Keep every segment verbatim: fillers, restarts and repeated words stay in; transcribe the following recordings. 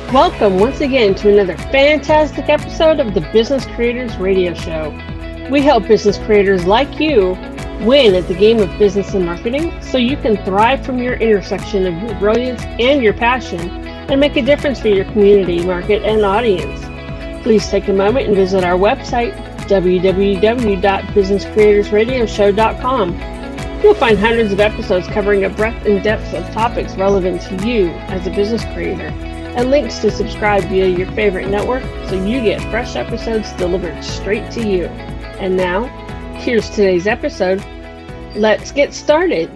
Welcome once again to another fantastic episode of the Business Creators Radio Show. We help business creators like you win at the game of business and marketing so you can thrive from your intersection of your brilliance and your passion and make a difference for your community, market, and audience. Please take a moment and visit our website, w w w dot business creators radio show dot com. You'll find hundreds of episodes covering a breadth and depth of topics relevant to you as a business creator, and links to subscribe via your favorite network so you get fresh episodes delivered straight to you. And now, here's today's episode. Let's get started.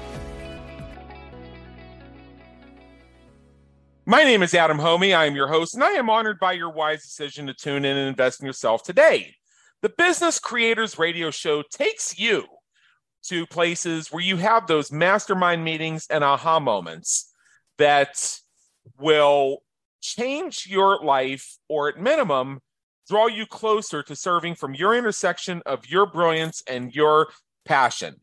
My name is Adam Homey. I am your host, and I am honored by your wise decision to tune in and invest in yourself today. The Business Creators Radio Show takes you to places where you have those mastermind meetings and aha moments that will change your life, or at minimum, draw you closer to serving from your intersection of your brilliance and your passion.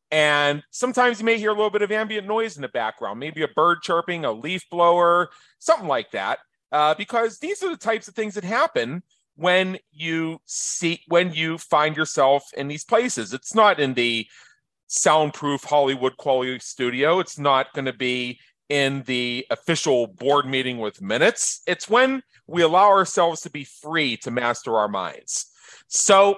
And sometimes you may hear a little bit of ambient noise in the background, maybe a bird chirping, a leaf blower, something like that, uh, because these are the types of things that happen when you see, when you find yourself in these places. It's not in the soundproof Hollywood quality studio. It's not going to be in the official board meeting with minutes. It's when we allow ourselves to be free to master our minds. So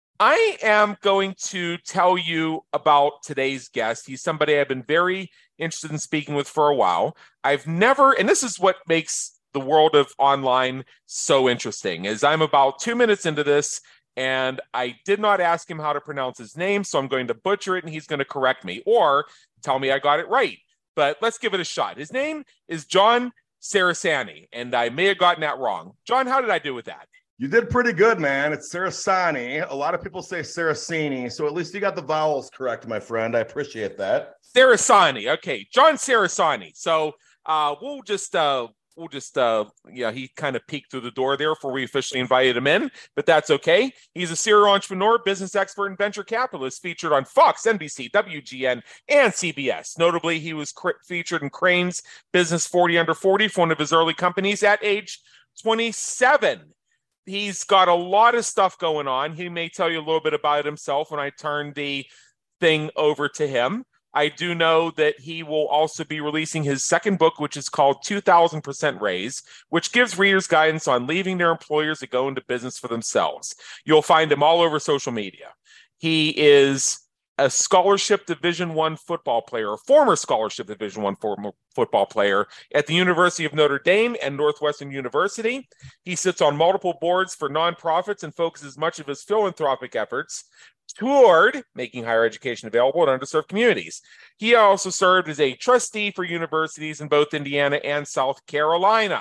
I am going to tell you about today's guest. He's somebody I've been very interested in speaking with for a while. I've never, and this is what makes the world of online so interesting, is I'm about two minutes into this, and I did not ask him how to pronounce his name, so I'm going to butcher it, and he's going to correct me or tell me I got it right. But let's give it a shot. His name is John Cerasani, and I may have gotten that wrong. John, how did I do with that? You did pretty good, man. It's Cerasani. A lot of people say Cerasini, so at least you got the vowels correct, my friend. I appreciate that. Cerasani. Okay, John Cerasani. So uh, we'll just... Uh, We'll just, uh, yeah, he kind of peeked through the door there before we officially invited him in, but that's okay. He's a serial entrepreneur, business expert, and venture capitalist featured on Fox, N B C, W G N, and C B S. Notably, he was cr- featured in Crane's Business forty under forty for one of his early companies at age twenty-seven. He's got a lot of stuff going on. He may tell you a little bit about it himself when I turn the thing over to him. I do know that he will also be releasing his second book, which is called two thousand percent Raise, which gives readers guidance on leaving their employers to go into business for themselves. You'll find him all over social media. He is a scholarship Division One football player, a former scholarship Division One former football player at the University of Notre Dame and Northwestern University. He sits on multiple boards for nonprofits and focuses much of his philanthropic efforts toward making higher education available in underserved communities. He also served as a trustee for universities in both Indiana and South Carolina.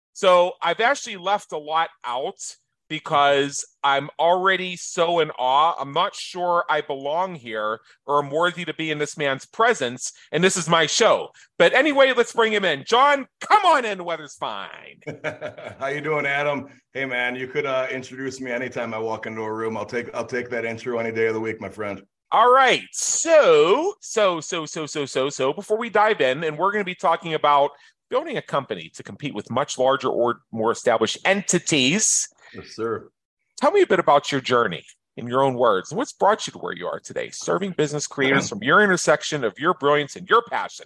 So I've actually left a lot out because I'm already so in awe. I'm not sure I belong here or I'm worthy to be in this man's presence, and this is my show. But anyway, let's bring him in. John, come on in. The weather's fine. How you doing, Adam? Hey, man, you could uh, introduce me anytime I walk into a room. I'll take I'll take that intro any day of the week, my friend. All right. So, so, so, so, so, so, so, before we dive in, and we're going to be talking about building a company to compete with much larger or more established entities. Yes, sir. Tell me a bit about your journey in your own words. What's brought you to where you are today, serving business creators from your intersection of your brilliance and your passion?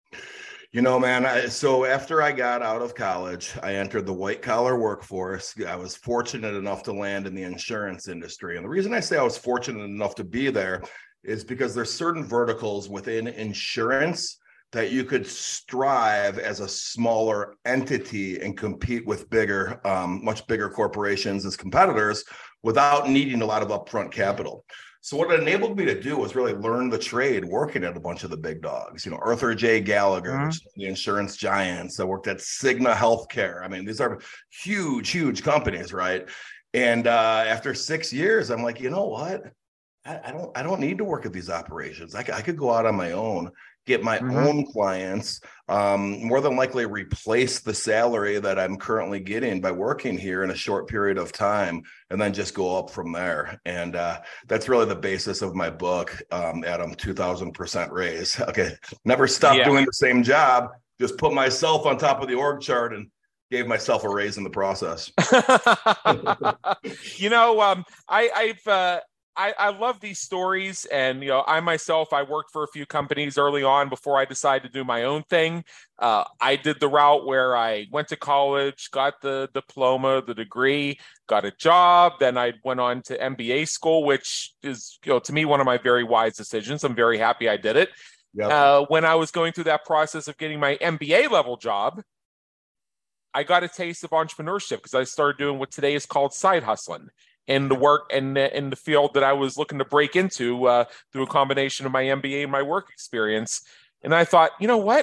You know, man, I, so after I got out of college, I entered the white collar workforce. I was fortunate enough to land in the insurance industry. And the reason I say I was fortunate enough to be there is because there's certain verticals within insurance that you could strive as a smaller entity and compete with bigger, um, much bigger corporations as competitors without needing a lot of upfront capital. So what it enabled me to do was really learn the trade working at a bunch of the big dogs, you know, Arthur J. Gallagher, mm-hmm. which is the insurance giants. I worked at Cigna Healthcare. I mean, these are huge, huge companies, right? And uh, after six years, I'm like, you know what? I, I don't, I don't need to work at these operations. I, I could go out on my own, get my mm-hmm. own clients, um, more than likely replace the salary that I'm currently getting by working here in a short period of time, and then just go up from there. And uh, that's really the basis of my book, um, Adam, two thousand percent Raise. Okay. Never stop yeah. doing the same job. Just put myself on top of the org chart and Gave myself a raise in the process. you know, um, I, I've uh, I, I love these stories, and you know, I myself, I worked for a few companies early on before I decided to do my own thing. Uh, I did the route where I went to college, got the diploma, the degree, got a job. Then I went on to M B A school, which is, you know, to me, one of my very wise decisions. I'm very happy I did it. Yep. Uh, when I was going through that process of getting my M B A level job, I got a taste of entrepreneurship because I started doing what today is called side hustling in the work and in the field that I was looking to break into uh, through a combination of my M B A and my work experience. And I thought, you know what?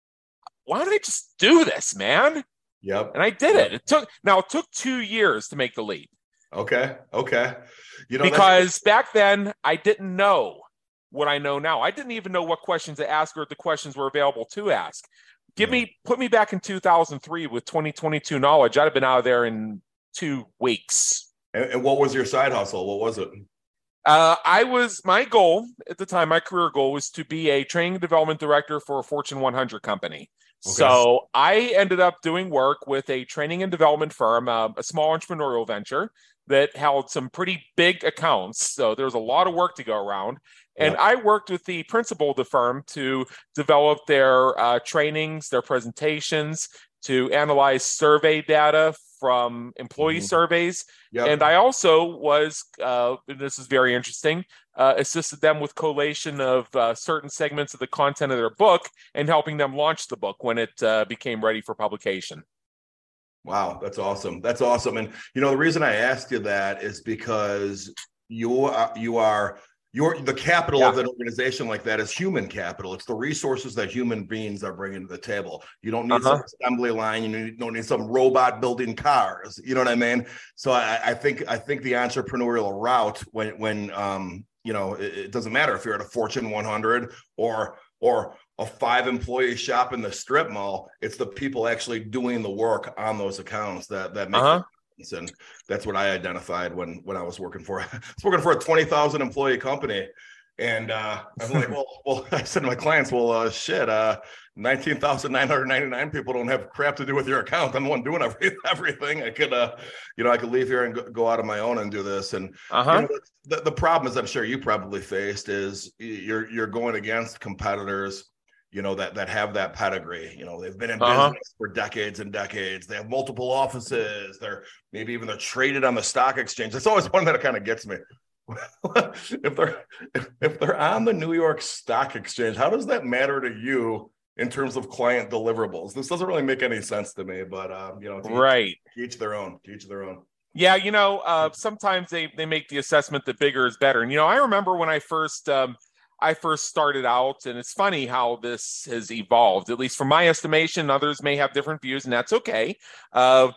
Why don't I just do this, man? Yep. And I did yep. it. It took now it took two years to make the leap. Okay. Okay. You know, because back then I didn't know what I know now. I didn't even know what questions to ask or if the questions were available to ask. Give yeah. me, put me back in two thousand three with twenty twenty-two knowledge. I'd have been out of there in two weeks. And, and what was your side hustle? What was it? Uh, I was, my goal at the time, my career goal was to be a training and development director for a Fortune one hundred company. Okay. So I ended up doing work with a training and development firm, uh, a small entrepreneurial venture that held some pretty big accounts. So there's a lot of work to go around. And yeah. I worked with the principal of the firm to develop their uh, trainings, their presentations, to analyze survey data from employee mm-hmm. surveys. Yep. And I also was, uh, and this is very interesting, uh, assisted them with collation of uh, certain segments of the content of their book and helping them launch the book when it uh, became ready for publication. Wow, that's awesome. That's awesome. And, you know, the reason I asked you that is because you are, you are, Your the capital yeah. of an organization like that is human capital. It's the resources that human beings are bringing to the table. You don't need uh-huh. some assembly line. You, need, you don't need some robot building cars. You know what I mean? So I, I think I think the entrepreneurial route, when when um you know it, it doesn't matter if you're at a Fortune one hundred or or a five employee shop in the strip mall. It's the people actually doing the work on those accounts that that make. Uh-huh. And that's what I identified when when I was working for I was working for a twenty thousand employee company, and uh, I'm like, well, well, I said to my clients, well, uh, shit, uh, nineteen thousand nine hundred ninety-nine people don't have crap to do with your account. I'm the one doing every, everything. I could, uh, you know, I could leave here and go, go out on my own and do this. And uh-huh. you know, the the problem is, I'm sure you probably faced, is you're you're going against competitors, you know, that that have that pedigree. You know, they've been in uh-huh. business for decades and decades. They have multiple offices. They're maybe even they're traded on the stock exchange. It's always one that kind of gets me. if they're if, if they're on the New York Stock Exchange, how does that matter to you in terms of client deliverables? This doesn't really make any sense to me, but um, you know, to right. Each, to each their own. To each their own. Yeah, you know, uh, sometimes they they make the assessment that bigger is better. And you know, I remember when I first. Um, I first started out, and it's funny how this has evolved, at least from my estimation. Others may have different views, and that's okay. Uh,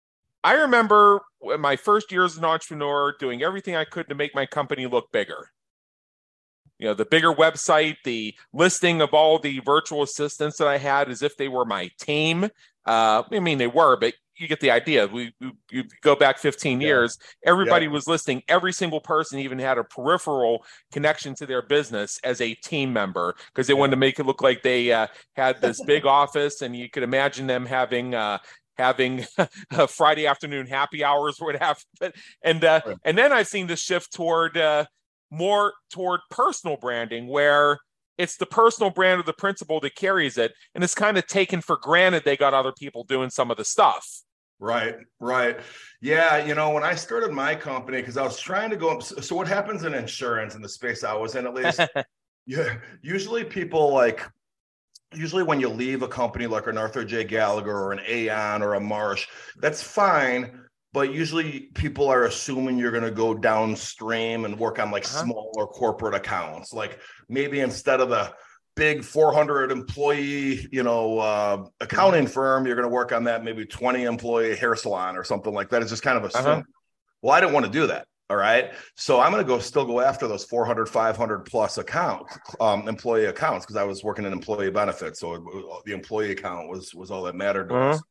I remember in my first year as an entrepreneur doing everything I could to make my company look bigger. You know, the bigger website, the listing of all the virtual assistants that I had as if they were my team. Uh, I mean, they were, but you get the idea. We, we you go back fifteen yeah. years, everybody yeah. was listing every single person, even had a peripheral connection to their business as a team member, because they yeah. wanted to make it look like they uh, had this big office, and you could imagine them having uh, having Friday afternoon happy hours or whatever. And uh, right. and then I've seen this shift toward uh, more toward personal branding, where it's the personal brand of the principal that carries it, and it's kind of taken for granted they got other people doing some of the stuff. Right, right. Yeah, you know, when I started my company, because I was trying to go, so what happens in insurance, in the space I was in at least, yeah, usually people like, usually when you leave a company like an Arthur J. Gallagher or an Aon or a Marsh, that's fine. But usually people are assuming you're going to go downstream and work on like uh-huh. smaller corporate accounts. Like maybe instead of the big four hundred employee, you know, uh, accounting firm, you're going to work on that maybe twenty employee hair salon or something like that. It's just kind of assumed. Uh-huh. Well, I didn't want to do that. All right. So I'm going to go still go after those four hundred, five hundred plus account um, employee accounts, because I was working in employee benefits. So it, the employee account was, was all that mattered to uh-huh. us.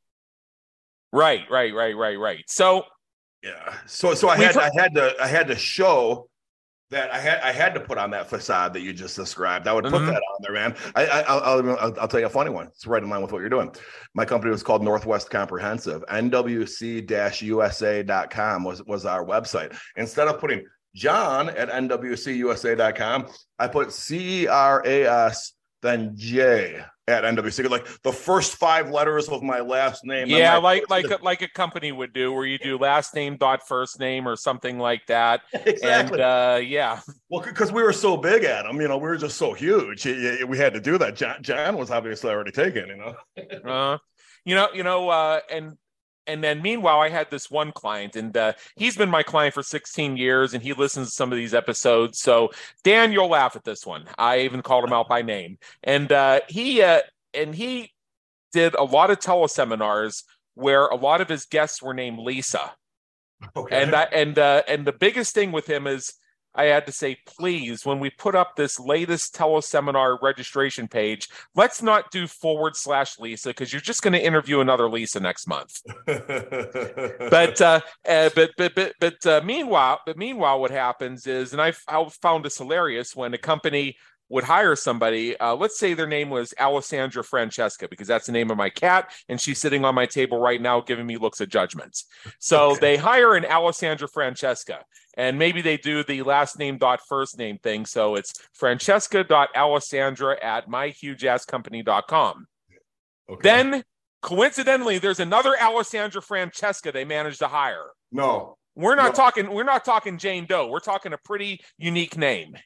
Right, right, right, right, right. So yeah. So, so I had, I had to, I had to show that I had I had to put on that facade that you just described. I would put mm-hmm. that on there, man. I, I I'll, I'll I'll tell you a funny one. It's right in line with what you're doing. My company was called Northwest Comprehensive. N W C U S A dot com was was our website. Instead of putting John at N W C U S A dot com, I put C E R A S then J at N W C, like the first five letters of my last name. Yeah, like like a, like a company would do, where you do last name dot first name or something like that. Exactly. And uh, yeah. Well, because we were so big at them, you know, we were just so huge. We had to do that. John, John was obviously already taken, you know. uh, you know, you know, uh, and and then meanwhile, I had this one client, and uh, he's been my client for sixteen years, and he listens to some of these episodes. So Dan, you'll laugh at this one. I even called him out by name, and uh, he uh, and he did a lot of teleseminars where a lot of his guests were named Lisa. Okay. And that and uh, and the biggest thing with him is I had to say, please, when we put up this latest teleseminar registration page, let's not do forward slash Lisa, because you're just going to interview another Lisa next month. but, uh, uh, but but but but uh, meanwhile, but meanwhile, what happens is, and I, I found this hilarious, when a company would hire somebody, uh, let's say their name was Alessandra Francesca, because that's the name of my cat, and she's sitting on my table right now giving me looks of judgment. So okay. They hire an Alessandra Francesca, and maybe they do the last name dot first name thing. So it's Francesca dot Alessandra at my huge ass company dot com. Okay. Then, coincidentally, there's another Alessandra Francesca they managed to hire. No. We're not no. talking, we're not talking Jane Doe. We're talking a pretty unique name.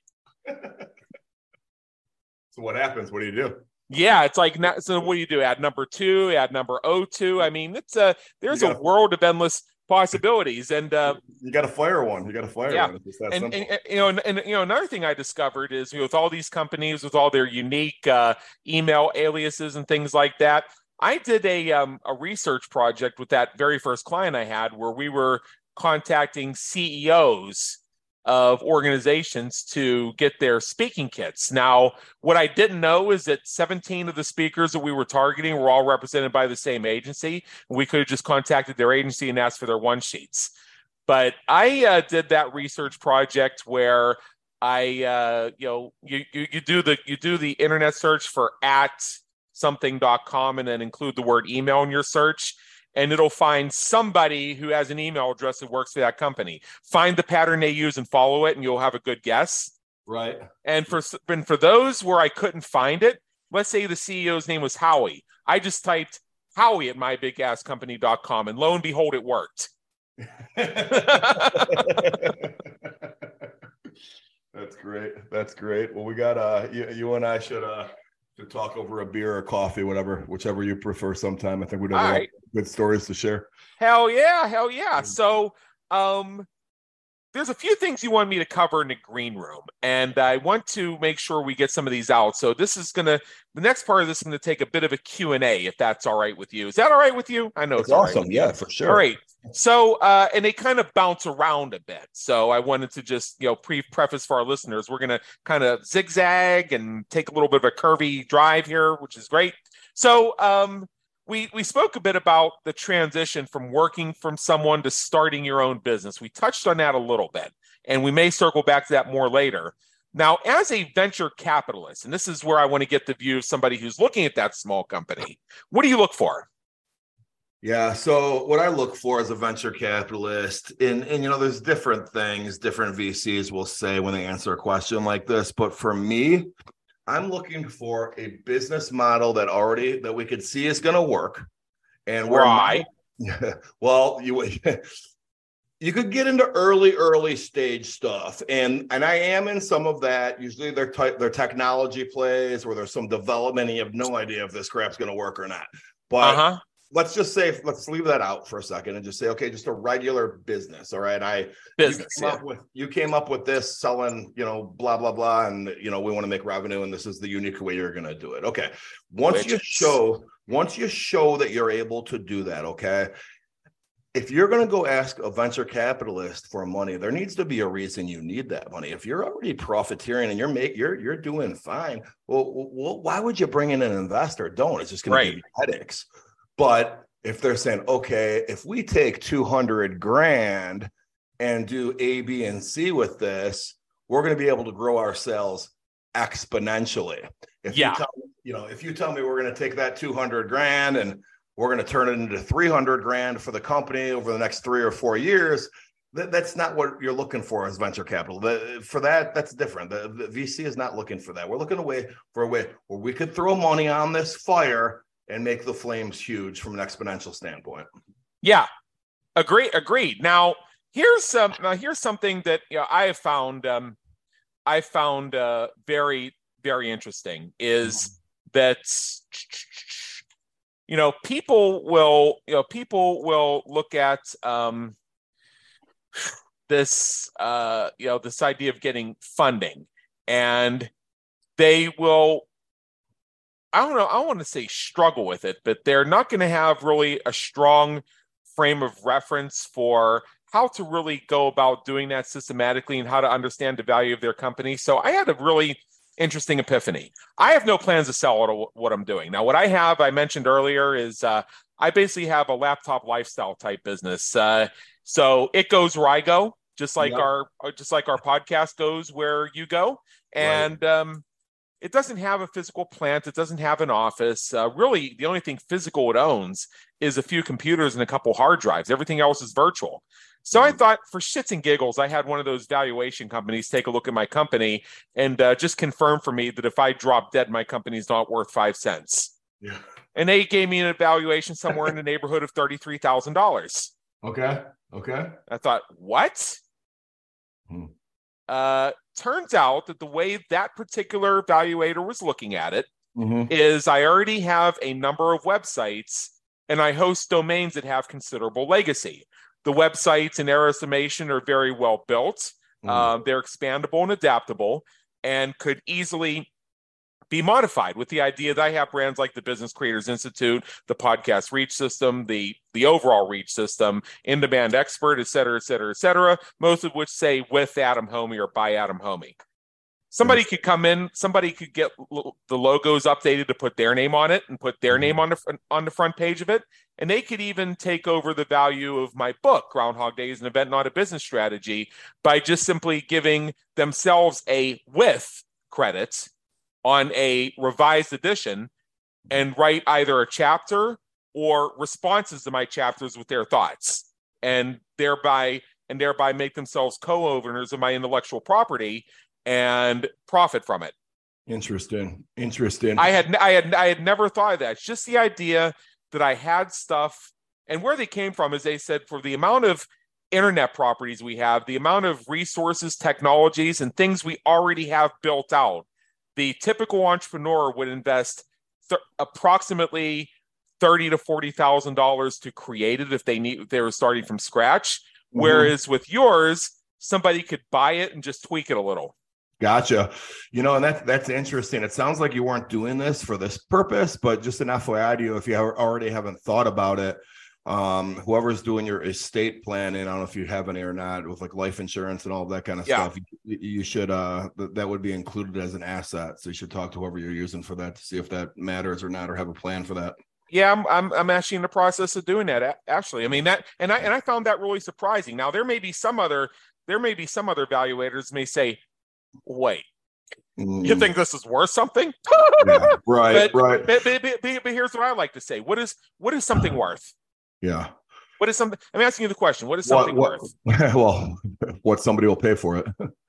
So what happens? What do you do? Yeah, it's like, so what do you do? Add number two, add number oh two. I mean, it's a, there's gotta, a world of endless possibilities. And uh, you got to fire one. You got to fire yeah. one. It's just that and, simple. and, you know, and, and, you know, another thing I discovered is, you know, with all these companies, with all their unique uh, email aliases and things like that, I did a, um, a research project with that very first client I had, where we were contacting C E Os of organizations to get their speaking kits. Now, what I didn't know is that seventeen of the speakers that we were targeting were all represented by the same agency. We could have just contacted their agency and asked for their one sheets. But I uh, did that research project where I, uh, you know, you, you you do the you do the internet search for at something dot com and then include the word email in your search. And it'll find somebody who has an email address that works for that company. Find the pattern they use and follow it, and you'll have a good guess. Right. And for and for those where I couldn't find it, let's say the C E O's name was Howie. I just typed Howie at my big ass company dot com, and lo and behold, it worked. That's great. That's great. Well, we got uh, you, you and I should uh. to talk over a beer or coffee, whatever, whichever you prefer sometime. I think we'd have a lot of good stories to share. Hell yeah, hell yeah. So um, there's a few things you want me to cover in the green room, and I want to make sure we get some of these out. So this is going to, the next part of this is going to take a bit of a Q and A, if that's all right with you. Is that all right with you? I know it's, it's awesome. Right yeah, for sure. All right. So, uh, and they kind of bounce around a bit. So I wanted to just, you know, pre preface for our listeners, we're going to kind of zigzag and take a little bit of a curvy drive here, which is great. So um, we, we spoke a bit about the transition from working from someone to starting your own business. We touched on that a little bit, and we may circle back to that more later. Now, as a venture capitalist, and this is where I want to get the view of somebody who's looking at that small company, what do you look for? Yeah. So what I look for as a venture capitalist, and, and, you know, there's different things, different V Cs will say when they answer a question like this. But for me, I'm looking for a business model that already, that we could see is going to work. And we're right. Well, you you could get into early, early stage stuff. And, and I am in some of that. Usually they're, te- they're technology plays where there's some development and you have no idea if this crap's going to work or not. But uh-huh. Let's just say, let's leave that out for a second and just say, okay, just a regular business. All right. I business. You came, yeah. up with, you came up with this selling, you know, blah, blah, blah. And, you know, we want to make revenue and this is the unique way you're going to do it. Okay. Once Which you show, once you show that you're able to do that. Okay. If you're going to go ask a venture capitalist for money, there needs to be a reason you need that money. If you're already profiteering and you're make you're, you're doing fine. Well, well, why would you bring in an investor? Don't, it's just going right. to give you headaches. But if they're saying, okay, if we take two hundred grand and do A, B, and C with this, we're going to be able to grow our sales exponentially. If Yeah. you tell me, you know, if you tell me we're going to take that two hundred grand and we're going to turn it into three hundred grand for the company over the next three or four years, that, that's not what you're looking for as venture capital. The, for that, that's different. The, the V C is not looking for that. We're looking away for a way where we could throw money on this fire and make the flames huge from an exponential standpoint. Yeah, agree, agreed. Now, here's some. Now, here's something that you know I have found. Um, I found uh, very, very interesting is that you know people will you know people will look at um, this uh, you know this idea of getting funding, and they will. I don't know. I don't want to say struggle with it, but they're not going to have really a strong frame of reference for how to really go about doing that systematically and how to understand the value of their company. So I had a really interesting epiphany. I have no plans to sell what I'm doing. Now, what I have, I mentioned earlier, is uh, I basically have a laptop lifestyle type business. Uh, so it goes where I go, just like Yep. our just like our podcast goes where you go. And right. um, it doesn't have a physical plant. It doesn't have an office. Uh, really, the only thing physical it owns is a few computers and a couple hard drives. Everything else is virtual. So I thought, for shits and giggles, I had one of those valuation companies take a look at my company and uh, just confirm for me that if I drop dead, my company's not worth five cents. Yeah. And they gave me an evaluation somewhere in the neighborhood of thirty-three thousand dollars. Okay. Okay. I thought, what? Hmm. Uh, turns out that the way that particular evaluator was looking at it Mm-hmm. is I already have a number of websites and I host domains that have considerable legacy. The websites, in their estimation, are very well built. Mm. Uh, they're expandable and adaptable and could easily be modified with the idea that I have brands like the Business Creators Institute, the Podcast Reach System, the, the overall Reach System, In-Demand Expert, et cetera, et cetera, et cetera, most of which say with Adam Homey or by Adam Homey. Somebody could come in, somebody could get l- the logos updated to put their name on it and put their name on the fr- on the front page of it. And they could even take over the value of my book, Groundhog Day is an Event, Not a Business Strategy, by just simply giving themselves a with credit on a revised edition and write either a chapter or responses to my chapters with their thoughts, and thereby and thereby make themselves co-owners of my intellectual property and profit from it. Interesting. Interesting. I had I had I had never thought of that. It's just the idea that I had stuff, and where they came from is they said for the amount of internet properties we have, the amount of resources, technologies, and things we already have built out, the typical entrepreneur would invest th- approximately thirty to forty thousand dollars to create it if they need if they were starting from scratch. Mm-hmm. Whereas with yours, somebody could buy it and just tweak it a little. Gotcha. You know, and that's that's interesting. It sounds like you weren't doing this for this purpose, but just an F Y I to you, if you already haven't thought about it, um, whoever's doing your estate planning, I don't know if you have any or not, with like life insurance and all of that kind of yeah. stuff, you, you should, uh, that would be included as an asset. So you should talk to whoever you're using for that to see if that matters or not, or have a plan for that. Yeah, I'm, I'm I'm actually in the process of doing that. Actually, I mean that, and I and I found that really surprising. Now there may be some other there may be some other evaluators may say, wait, mm. you think this is worth something? Yeah, right, but, right. But, but, but, but here's what I like to say: what is what is something worth? Yeah. What is something? I'm asking you the question. What is something what, what, worth? Well, what somebody will pay for it.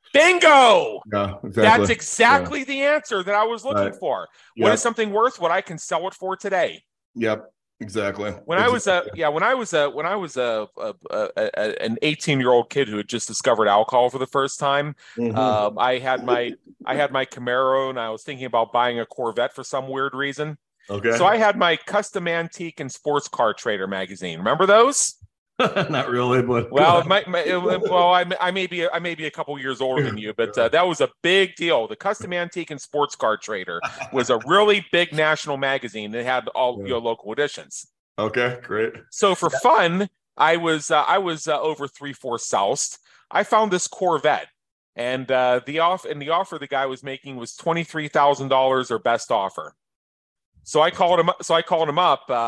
Bingo. Yeah, exactly. That's exactly yeah. the answer that I was looking right. for. Yep. What is something worth? What I can sell it for today. Yep. Exactly. When exactly. I was a yeah, when I was a when I was a, a, a, a an eighteen year old kid who had just discovered alcohol for the first time, mm-hmm. um, I had my I had my Camaro and I was thinking about buying a Corvette for some weird reason. Okay. So I had my Custom Antique and Sports Car Trader magazine. Remember those? Not really, but well, my, my, well, I, I may be I may be a couple years older than you, but uh, that was a big deal. The Custom Antique and Sports Car Trader was a really big national magazine that had all yeah. your local editions. Okay, great. So for fun, I was uh, I was uh, over three four South. I found this Corvette, and uh, the off and the offer the guy was making was twenty three thousand dollars or best offer. So I called him. So I called him up. Uh,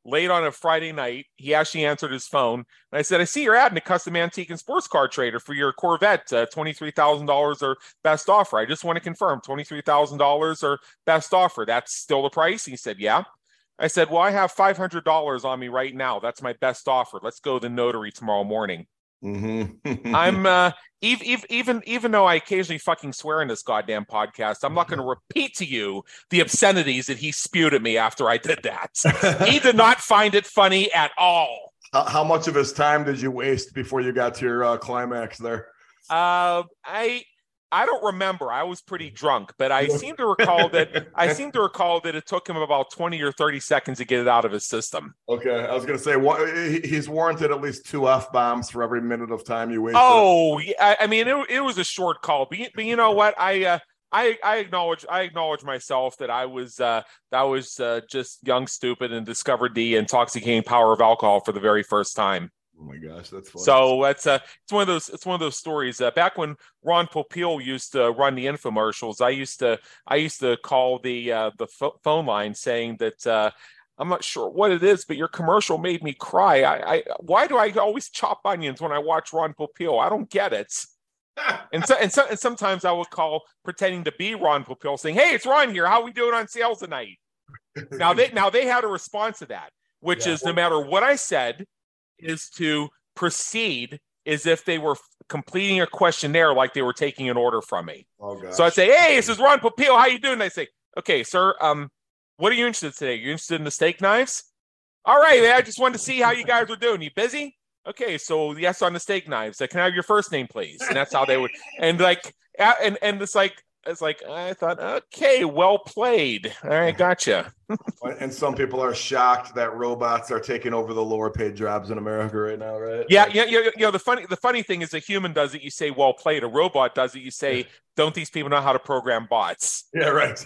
late on a Friday night. He actually answered his phone. And I said, I see your ad in a custom antique and sports car trader for your Corvette, uh, twenty-three thousand dollars or best offer. I just want to confirm twenty-three thousand dollars or best offer. That's still the price? He said, yeah. I said, well, I have five hundred dollars on me right now. That's my best offer. Let's go to the notary tomorrow morning. Mm-hmm. I'm uh, even, even even though I occasionally fucking swear in this goddamn podcast, I'm not going to repeat to you the obscenities that he spewed at me after I did that. He did not find it funny at all. How, how much of his time did you waste before you got to your uh, climax there? Uh, I I don't remember. I was pretty drunk, but I seem to recall that I seem to recall that it took him about twenty or thirty seconds to get it out of his system. Okay, I was going to say what, he's warranted at least two F-bombs for every minute of time you wasted. Oh, yeah, I mean, it, it was a short call, but, but you know what? I uh, I I acknowledge I acknowledge myself that I was uh, that was uh, just young, stupid, and discovered the intoxicating power of alcohol for the very first time. Oh my gosh, that's funny. So that's uh, it's one of those it's one of those stories. Uh, back when Ron Popeil used to run the infomercials, I used to I used to call the uh, the ph- phone line saying that uh, I'm not sure what it is, but your commercial made me cry. I, I why do I always chop onions when I watch Ron Popeil? I don't get it. and so and so and sometimes I would call pretending to be Ron Popeil, saying, "Hey, it's Ron here. How we doing on sales tonight?" now they now they had a response to that, which yeah. is no matter what I said, is to proceed as if they were f- completing a questionnaire like they were taking an order from me. Oh, gosh. So I'd say, hey, this is Ron Popeil. How you doing? And I say, okay, sir, um, what are you interested in today? You interested in the steak knives? All right, I just wanted to see how you guys were doing. You busy? Okay, so yes, on the steak knives. Uh, can I have your first name, please? And that's how they would. And like, and and it's like, it's like, I thought, okay, well played. All right, gotcha. And some people are shocked that robots are taking over the lower paid jobs in America right now, right? Yeah, yeah, yeah. You know, the funny, the funny thing is, a human does it, you say, well played. A robot does it, you say, yeah. Don't these people know how to program bots? Yeah, right.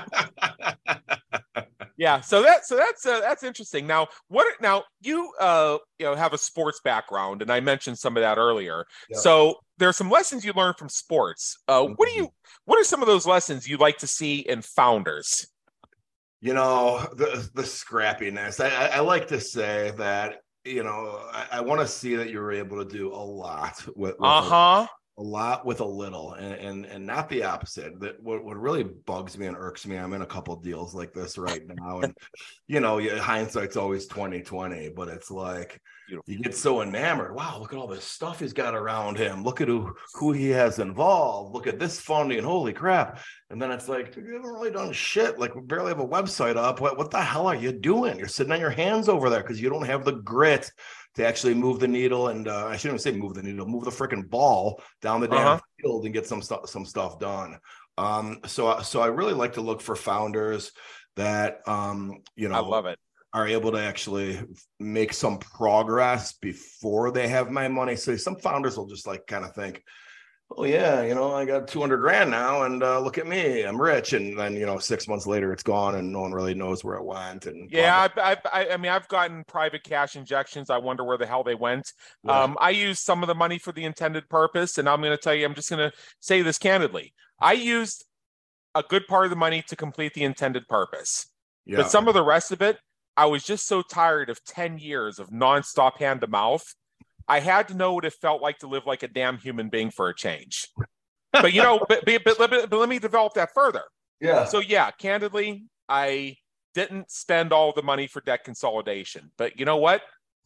Yeah, so that so that's uh, that's interesting. Now, what now you uh you know have a sports background, and I mentioned some of that earlier. Yep. So there are some lessons you learn from sports. Uh, mm-hmm. What do you what are some of those lessons you'd like to see in founders? You know, the the scrappiness. I, I, I like to say that, you know, I, I want to see that you're able to do a lot with, with uh-huh. a, a lot with a little, and and, and not the opposite. That what, what really bugs me and irks me, I'm in a couple of deals like this right now, and you know, hindsight's always twenty twenty, but it's like Beautiful. You get so enamored. Wow, look at all this stuff he's got around him. Look at who, who he has involved. Look at this funding. Holy crap. And then it's like, you haven't really done shit. Like, we barely have a website up. What, what the hell are you doing? You're sitting on your hands over there because you don't have the grit to actually move the needle. And uh, I shouldn't say move the needle, move the freaking ball down the damn uh-huh. field and get some stuff, some stuff done. Um, so, so I really like to look for founders that, um, you know, I love it. Are able to actually make some progress before they have my money. So some founders will just like kind of think, oh yeah, you know, I got two hundred grand now and uh, look at me, I'm rich. And then, you know, six months later it's gone and no one really knows where it went. And yeah, I, I, I mean, I've gotten private cash injections. I wonder where the hell they went. Yeah. Um, I used some of the money for the intended purpose. And I'm going to tell you, I'm just going to say this candidly. I used a good part of the money to complete the intended purpose, yeah. but some of the rest of it, I was just so tired of ten years of nonstop hand to mouth. I had to know what it felt like to live like a damn human being for a change. But, you know, but, but, but, but, but let me develop that further. Yeah. So, yeah, candidly, I didn't spend all the money for debt consolidation. But you know what?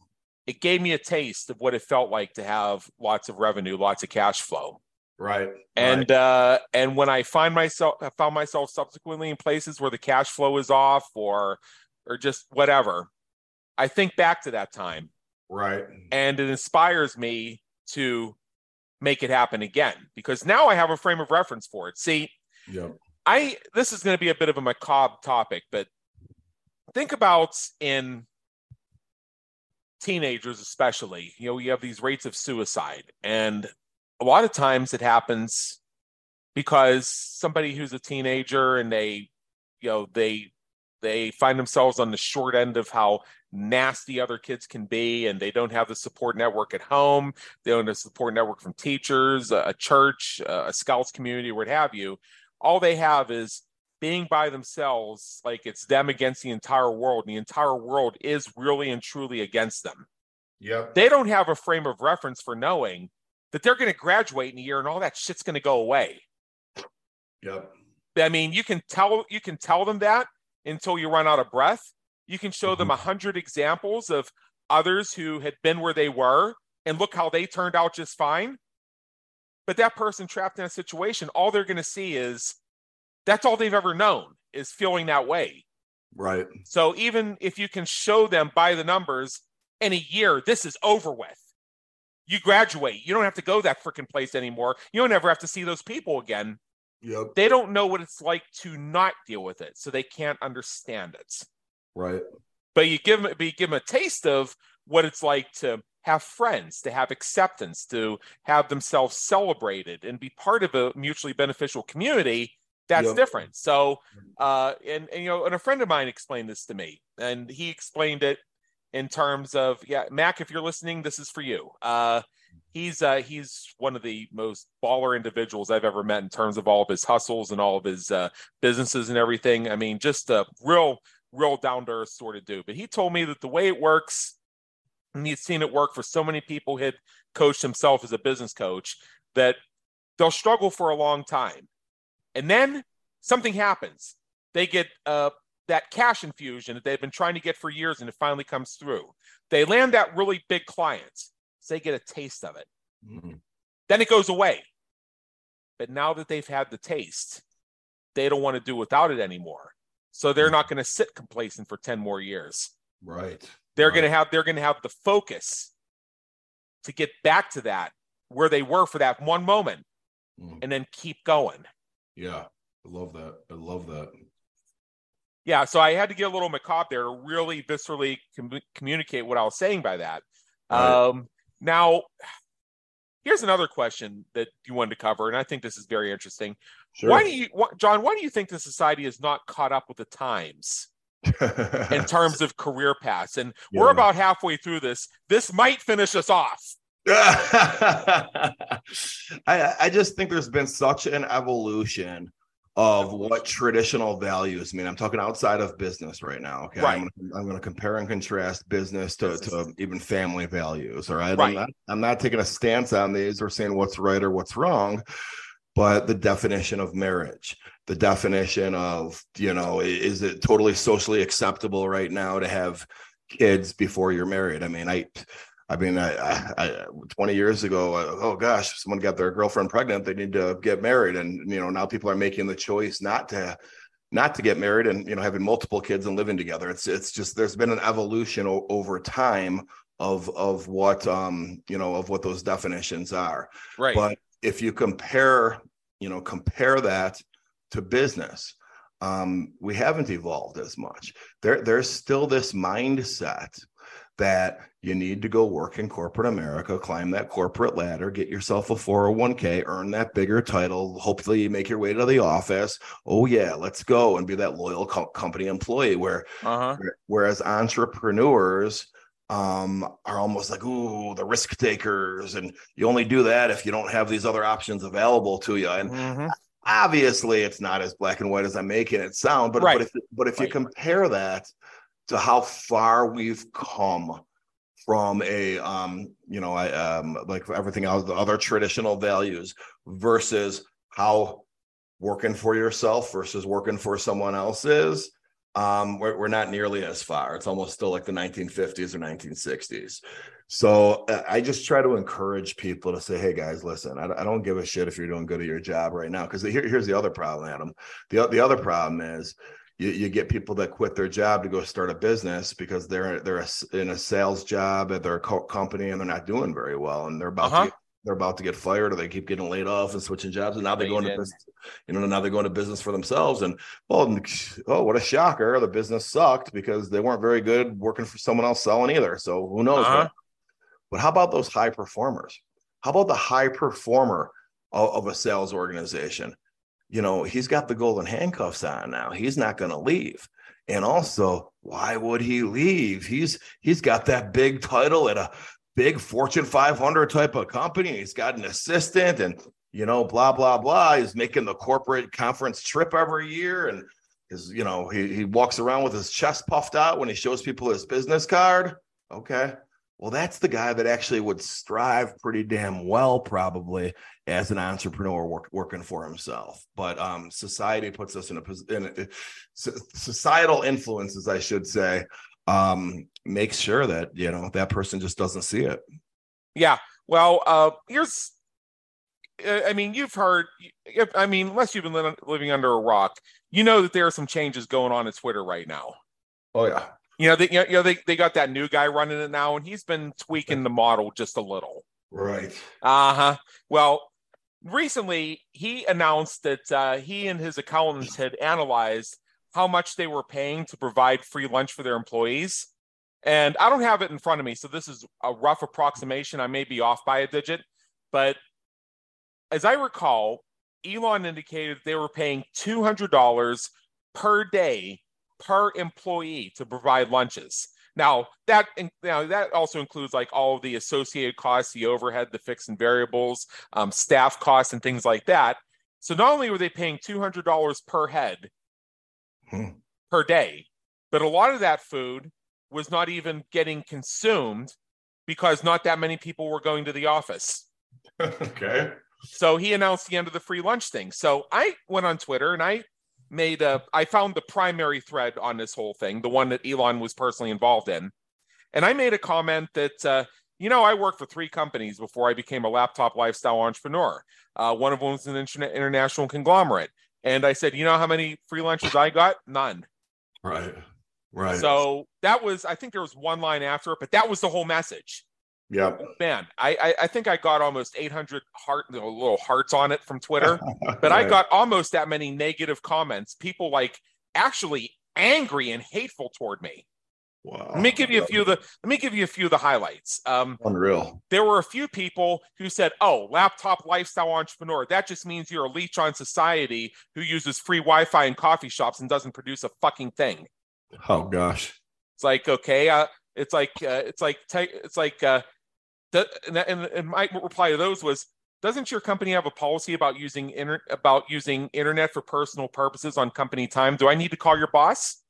It gave me a taste of what it felt like to have lots of revenue, lots of cash flow. Right. And right. uh, and when I find myself, I found myself subsequently in places where the cash flow is off or or just whatever, I think back to that time. Right. And it inspires me to make it happen again, because now I have a frame of reference for it. See, yeah. I, this is going to be a bit of a macabre topic, but think about in teenagers, especially, you know, you have these rates of suicide, and a lot of times it happens because somebody who's a teenager and they, you know, they, They find themselves on the short end of how nasty other kids can be, and they don't have the support network at home. They don't have a support network from teachers, a church, a scouts community, what have you. All they have is being by themselves, like it's them against the entire world, and the entire world is really and truly against them. Yep. They don't have a frame of reference for knowing that they're going to graduate in a year and all that shit's going to go away. Yep. I mean, you can tell you can tell them that until you run out of breath. You can show mm-hmm. them a hundred examples of others who had been where they were and look how they turned out just fine. But that person trapped in a situation, all they're going to see is that's all they've ever known is feeling that way. Right. So even if you can show them by the numbers in a year, this is over with. You graduate. You don't have to go that freaking place anymore. You don't ever have to see those people again. Yep. They don't know what it's like to not deal with it, so they can't understand it. Right. But you give them, but you give them a taste of what it's like to have friends, to have acceptance, to have themselves celebrated and be part of a mutually beneficial community. That's yep. different. So, uh, and, and, you know, and a friend of mine explained this to me, and he explained it in terms of, yeah, Mac, if you're listening, this is for you. Uh, he's, uh, he's one of the most baller individuals I've ever met in terms of all of his hustles and all of his, uh, businesses and everything. I mean, just a real, real down to earth sort of dude. But he told me that the way it works, and he's seen it work for so many people, he had coached himself as a business coach, that they'll struggle for a long time. And then something happens. They get uh, that cash infusion that they've been trying to get for years, and it finally comes through. They land that really big client. So they get a taste of it. Mm-hmm. Then it goes away. But now that they've had the taste, they don't want to do without it anymore. So they're not going to sit complacent for ten more years. Right. They're right. going to have they're going to have the focus to get back to that where they were for that one moment, mm. and then keep going. Yeah, I love that. I love that. Yeah, so I had to get a little macabre there to really viscerally com- communicate what I was saying by that. Right. Um, now, here's another question that you wanted to cover, and I think this is very interesting. Sure. Why do you, wh- John? Why do you think the society is not caught up with the times in terms of career paths? And yeah. we're about halfway through this. This might finish us off. I, I just think there's been such an evolution of what traditional values mean. I'm talking outside of business right now. Okay. Right. I'm, I'm going to compare and contrast business to, to even family values. All right. right. I'm not, I'm not taking a stance on these or saying what's right or what's wrong, but the definition of marriage, the definition of, you know, is it totally socially acceptable right now to have kids before you're married? I mean, I, I mean, I, I, I twenty years ago, uh, oh gosh, if someone got their girlfriend pregnant, they need to get married. And, you know, now people are making the choice not to, not to get married and, you know, having multiple kids and living together. It's, it's just, there's been an evolution o- over time of, of what, um, you know, of what those definitions are. Right. But if you compare, you know, compare that to business, um, we haven't evolved as much. There, there's still this mindset that you need to go work in corporate America, climb that corporate ladder, get yourself a four oh one k, earn that bigger title. Hopefully you make your way to the office. Oh yeah, let's go and be that loyal co- company employee. Where, uh-huh. whereas entrepreneurs um, are almost like, ooh, the risk takers. And you only do that if you don't have these other options available to you. And mm-hmm. obviously it's not as black and white as I'm making it sound, but, right. but if, but if right. you compare that to how far we've come from a, um, you know, I, um, like everything else, the other traditional values versus how working for yourself versus working for someone else is, um, we're, we're not nearly as far. It's almost still like the nineteen fifties or nineteen sixties. So uh, I just try to encourage people to say, hey guys, listen, I, I don't give a shit if you're doing good at your job right now. Because here, here's the other problem, Adam. The, the other problem is, You, you get people that quit their job to go start a business because they're they're a, in a sales job at their co- company and they're not doing very well, and they're about uh-huh. to get, they're about to get fired, or they keep getting laid off and switching jobs, and now they go into business. You know, now they're going to business for themselves, and well, oh, what a shocker! The business sucked because they weren't very good working for someone else selling either. So who knows? Uh-huh. What, but how about those high performers? How about the high performer of, of a sales organization? You know, he's got the golden handcuffs on now. He's not going to leave. And also, why would he leave? He's he's got that big title at a big Fortune five hundred type of company. He's got an assistant, and you know, blah, blah, blah. He's making the corporate conference trip every year. And his, you know, he, he walks around with his chest puffed out when he shows people his business card. Okay. Well, that's the guy that actually would strive pretty damn well, probably as an entrepreneur work, working for himself. But um, society puts us in a, in a societal influences, I should say, um, makes sure that, you know, that person just doesn't see it. Yeah. Well, uh, here's, I mean, you've heard, I mean, unless you've been living under a rock, you know that there are some changes going on at Twitter right now. Oh, yeah. You know, they, you know they, they got that new guy running it now, and he's been tweaking the model just a little. Right. Uh-huh. Well, recently, he announced that uh, he and his accountants had analyzed how much they were paying to provide free lunch for their employees. And I don't have it in front of me, so this is a rough approximation. I may be off by a digit, but as I recall, Elon indicated they were paying two hundred dollars per day per employee to provide lunches. Now, that you know, that also includes like all of the associated costs, the overhead, the fixed and variables, um, staff costs, and things like that. So not only were they paying two hundred dollars per head hmm. per day, but a lot of that food was not even getting consumed because not that many people were going to the office. Okay. So he announced the end of the free lunch thing. So I went on Twitter and I made a, I found the primary thread on this whole thing, the one that Elon was personally involved in. And I made a comment that, uh, you know, I worked for three companies before I became a laptop lifestyle entrepreneur. Uh, one of them was an internet, international conglomerate. And I said, you know how many free lunches I got? None. Right. Right. So that was, I think there was one line after it, but that was the whole message. Yeah, man, I, I I think I got almost eight hundred heart you know, little hearts on it from Twitter, but right. I got almost that many negative comments. People like actually angry and hateful toward me. Wow. Let me give you a few of the let me give you a few of the highlights. Um, Unreal. There were a few people who said, "Oh, laptop lifestyle entrepreneur. That just means you're a leech on society who uses free Wi-Fi in coffee shops and doesn't produce a fucking thing." Oh gosh. It's like okay, uh, it's like uh, it's like it's like. Uh, The, and, and my reply to those was, doesn't your company have a policy about using inter, about using internet for personal purposes on company time? Do I need to call your boss?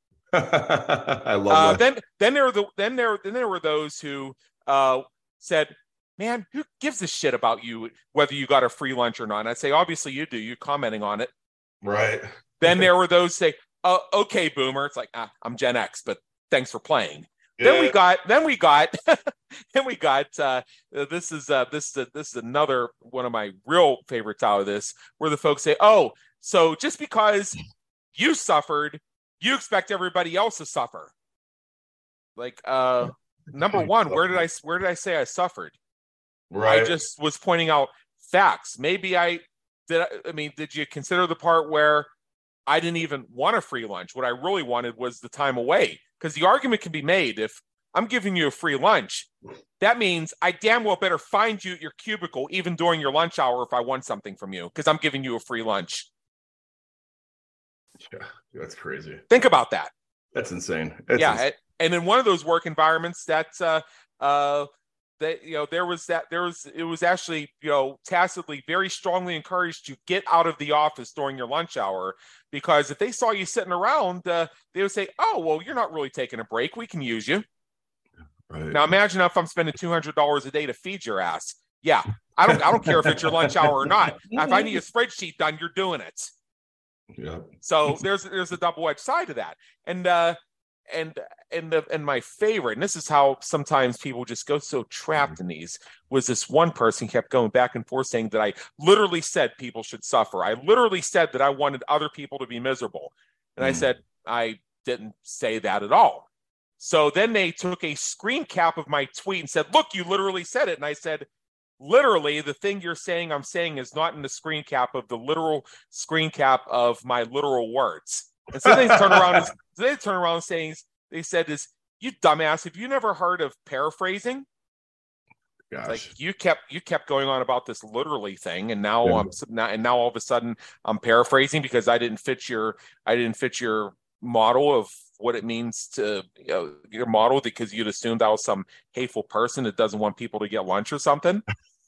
I love uh, that. Then, then there were the then there then there were those who uh, said, "Man, who gives a shit about you whether you got a free lunch or not?" And I'd say, "Obviously you do. You're commenting on it." Right. Then there were those who say, "Oh, okay, boomer." It's like, ah, I'm Gen X, but thanks for playing. Yeah. Then we got, then we got, then we got. Uh, this is uh, this is a, this is another one of my real favorites out of this, where the folks say, "Oh, so just because you suffered, you expect everybody else to suffer." Like, uh, number one, where did I where did I say I suffered? Right. I just was pointing out facts. Maybe I did. I, I mean, did you consider the part where I didn't even want a free lunch? What I really wanted was the time away. Because the argument can be made, if I'm giving you a free lunch, that means I damn well better find you at your cubicle even during your lunch hour if I want something from you, because I'm giving you a free lunch. Yeah, that's crazy. Think about that. That's insane. That's yeah, insane. And in one of those work environments, that's uh, uh, that you know there was that there was it was actually you know tacitly very strongly encouraged to get out of the office during your lunch hour, because if they saw you sitting around, uh, they would say, "Oh, well, you're not really taking a break. We can use you." Right. Now imagine if I'm spending two hundred dollars a day to feed your ass. Yeah, I don't I don't care if it's your lunch hour or not. If I need a spreadsheet done, you're doing it. Yeah. So there's there's a double-edged side to that, and. uh And and the, and my favorite, and this is how sometimes people just go so trapped in these, was this one person kept going back and forth saying that I literally said people should suffer. I literally said that I wanted other people to be miserable. And mm. I said, I didn't say that at all. So then they took a screen cap of my tweet and said, look, you literally said it. And I said, literally, the thing you're saying I'm saying is not in the screen cap of the literal screen cap of my literal words. And so they turn around and so they turn around saying, they said this, you dumbass, have you never heard of paraphrasing? Gosh. Like you kept you kept going on about this literally thing, and now yeah. I'm now and now all of a sudden I'm paraphrasing because I didn't fit your I didn't fit your model of what it means to you know, your model, because you'd assumed I was some hateful person that doesn't want people to get lunch or something.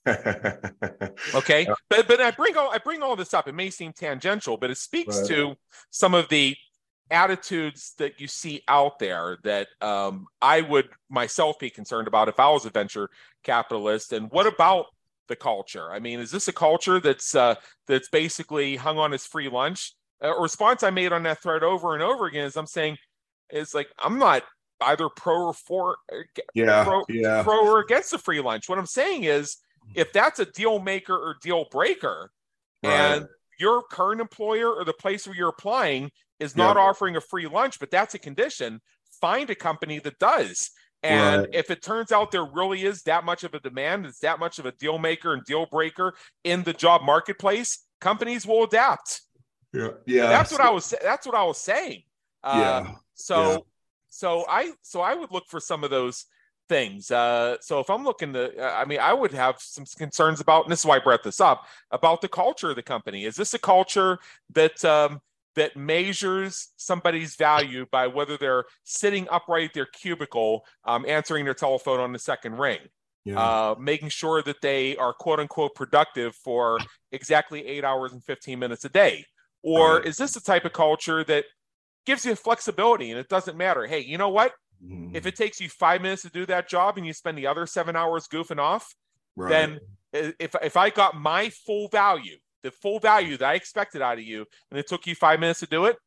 Okay, but but I bring all I bring all this up. It may seem tangential, but it speaks right. to some of the attitudes that you see out there that um, I would myself be concerned about if I was a venture capitalist. And what about the culture? I mean, is this a culture that's uh, that's basically hung on his free lunch? A response I made on that thread over and over again is I'm saying is like I'm not either pro or for yeah, pro, yeah. pro or against the free lunch. What I'm saying is if that's a deal maker or deal breaker, right. and your current employer or the place where you're applying is not yep. offering a free lunch, but that's a condition, find a company that does. And right. if it turns out there really is that much of a demand, it's that much of a deal maker and deal breaker in the job marketplace, companies will adapt. Yeah, yeah. That's what I was. That's what I was saying. Uh, yeah. So, yeah. so I, so I would look for some of those things. Uh, so if I'm looking to, uh, I mean, I would have some concerns about, and this is why I brought this up, about the culture of the company. Is this a culture that um, that measures somebody's value by whether they're sitting upright at their cubicle, um, answering their telephone on the second ring, yeah. uh, making sure that they are quote unquote productive for exactly eight hours and fifteen minutes a day? Or right. is this the type of culture that gives you flexibility and it doesn't matter? Hey, you know what? Mm. If it takes you five minutes to do that job and you spend the other seven hours goofing off, right. then if if I got my full value, the full value that I expected out of you, and it took you five minutes to do it,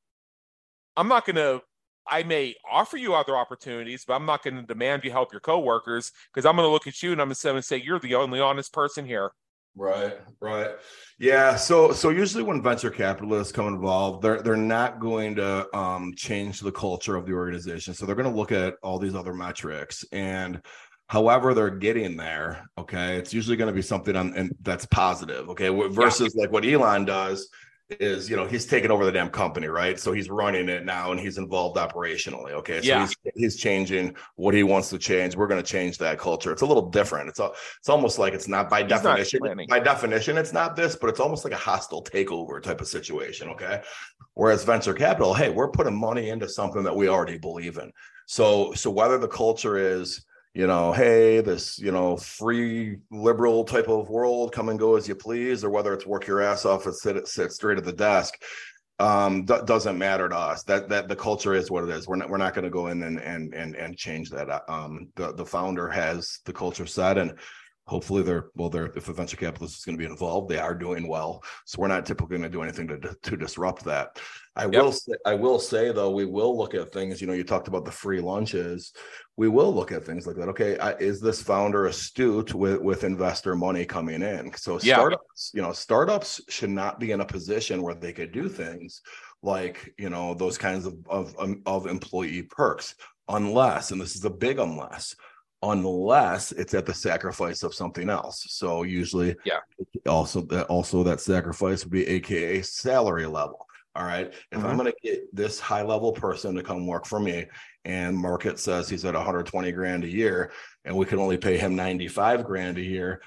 I'm not going to, I may offer you other opportunities, but I'm not going to demand you help your coworkers because I'm going to look at you and I'm going to say, you're the only honest person here. Right, right. Yeah. So so usually when venture capitalists come involved, they're they're not going to um, change the culture of the organization. So they're going to look at all these other metrics, and however they're getting there, okay, it's usually going to be something on and that's positive. Okay. Versus yeah. like what Elon does is, you know, he's taken over the damn company, right? So he's running it now and he's involved operationally. Okay. So yeah. he's, he's changing what he wants to change. We're going to change that culture. It's a little different. It's a, it's almost like it's not by he's definition, not by definition, it's not this, but it's almost like a hostile takeover type of situation. Okay. Whereas venture capital, hey, we're putting money into something that we already believe in. So, so whether the culture is, you know, hey, this, you know, free liberal type of world, come and go as you please, or whether it's work your ass off and sit sit straight at the desk, um, d- doesn't matter to us. That that the culture is what it is. We're not we're not going to go in and and and and change that. Um, the the founder has the culture set, and hopefully they're well. They're if a venture capitalist is going to be involved, they are doing well. So we're not typically going to do anything to to disrupt that. I yep. will say, I will say though, we will look at things. You know, you talked about the free lunches. We will look at things like that. Okay, I, is this founder astute with, with investor money coming in? So yeah. startups, you know, startups should not be in a position where they could do things like, you know, those kinds of of, of employee perks, unless, and this is a big unless, unless it's at the sacrifice of something else. So usually, yeah, also that also that sacrifice would be A K A salary level. All right. If mm-hmm. I'm going to get this high level person to come work for me and market says he's at one hundred twenty grand a year and we can only pay him ninety-five grand a year,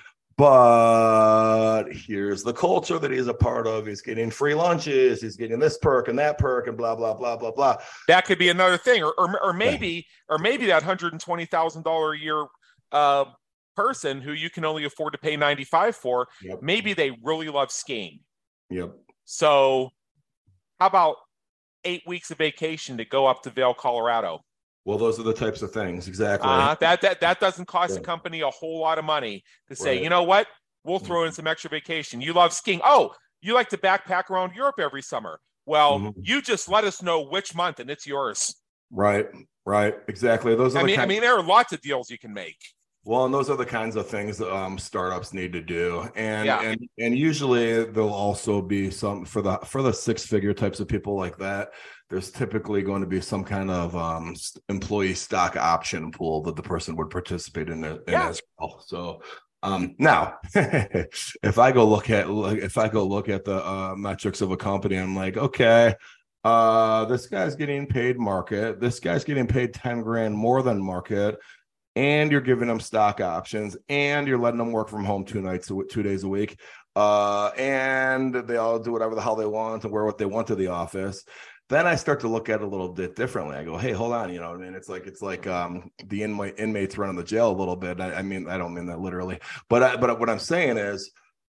but here's the culture that he's a part of. He's getting free lunches. He's getting this perk and that perk and blah, blah, blah, blah, blah. That could be another thing. Or, or, or maybe, or maybe that one hundred twenty thousand dollars a year uh, person who you can only afford to pay ninety-five for, yep. maybe they really love skiing. Yep. So how about eight weeks of vacation to go up to Vail, Colorado? Well, those are the types of things. Exactly. Uh, that, that, that doesn't cost yeah. the company a whole lot of money to say, right. you know what? We'll throw in some extra vacation. You love skiing. Oh, you like to backpack around Europe every summer. Well, mm-hmm. you just let us know which month and it's yours. Right. Right. Exactly. Those are I the mean, kind- I mean, there are lots of deals you can make. Well, and those are the kinds of things that um, startups need to do, and yeah. and and usually there'll also be some for the for the six figure types of people like that. There's typically going to be some kind of um, employee stock option pool that the person would participate in, in yeah. as well. So um, now, if I go look at if I go look at the uh, metrics of a company, I'm like, okay. Uh, this guy's getting paid market. This guy's getting paid ten grand more than market. And you're giving them stock options, and you're letting them work from home two nights, two days a week, uh, and they all do whatever the hell they want and wear what they want to the office. then I start to look at it a little bit differently. I go, hey, hold on, you know what I mean? It's like it's like um, the inmate inmates running the jail a little bit. I, I mean, I don't mean that literally, but I, but what I'm saying is,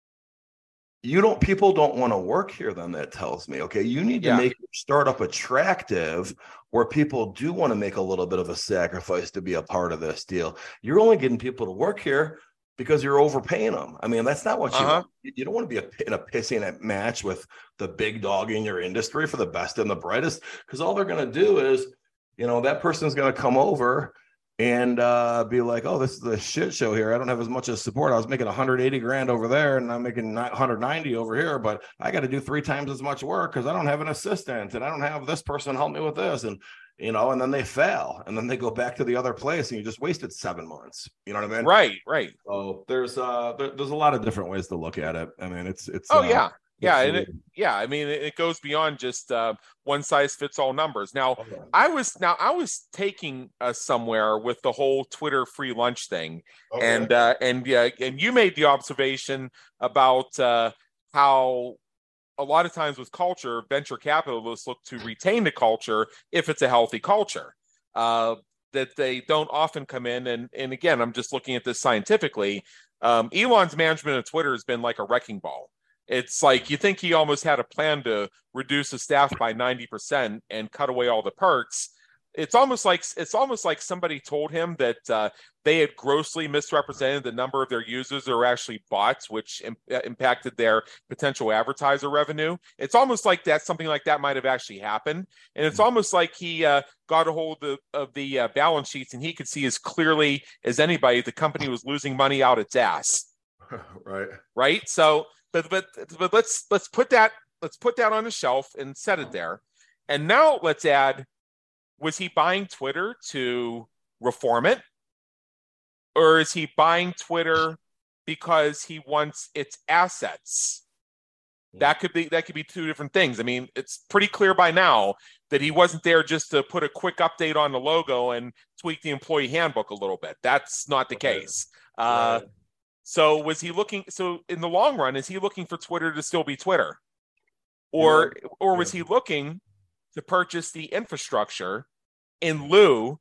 you don't people don't want to work here. Then that tells me, okay, you need to yeah. make your startup attractive, where people do want to make a little bit of a sacrifice to be a part of this deal. You're only getting people to work here because you're overpaying them. I mean, that's not what you uh-huh. want. You don't want to be a, in a pissing match with the big dog in your industry for the best and the brightest, because all they're going to do is, you know, that person's going to come over and uh, be like, oh, this is a shit show here. I don't have as much as support. I was making one hundred eighty grand over there, and I'm making one hundred ninety over here, but I got to do three times as much work because I don't have an assistant, and I don't have this person help me with this. And, you know, and then they fail, and then they go back to the other place, and you just wasted seven months. You know what I mean? Right, right. So there's uh, there, there's a lot of different ways to look at it. I mean, it's it's. Oh uh, yeah. Yeah, and it, yeah, I mean, it goes beyond just uh, one size fits all numbers. Now, okay. I was now I was taking uh, somewhere with the whole Twitter free lunch thing, okay. and uh, and yeah, and you made the observation about uh, how a lot of times with culture, venture capitalists look to retain the culture if it's a healthy culture. Uh, that they don't often come in, and and again, I'm just looking at this scientifically. Um, Elon's management of Twitter has been like a wrecking ball. It's like you think he almost had a plan to reduce the staff by ninety percent and cut away all the perks. It's almost like it's almost like somebody told him that uh, they had grossly misrepresented the number of their users that are actually bots, which im- impacted their potential advertiser revenue. It's almost like that something like that might have actually happened, and it's almost like he uh, got a hold of, of the uh, balance sheets, and he could see as clearly as anybody the company was losing money out its ass. Right. Right. So. But but but let's let's put that let's put that on the shelf and set it there. And now let's add, was he buying Twitter to reform it? Or is he buying Twitter because he wants its assets? That could be that could be two different things. I mean, it's pretty clear by now that he wasn't there just to put a quick update on the logo and tweak the employee handbook a little bit. That's not the case. Uh right. So was he looking, so in the long run, is he looking for Twitter to still be Twitter? Or, yeah. or was he looking to purchase the infrastructure in lieu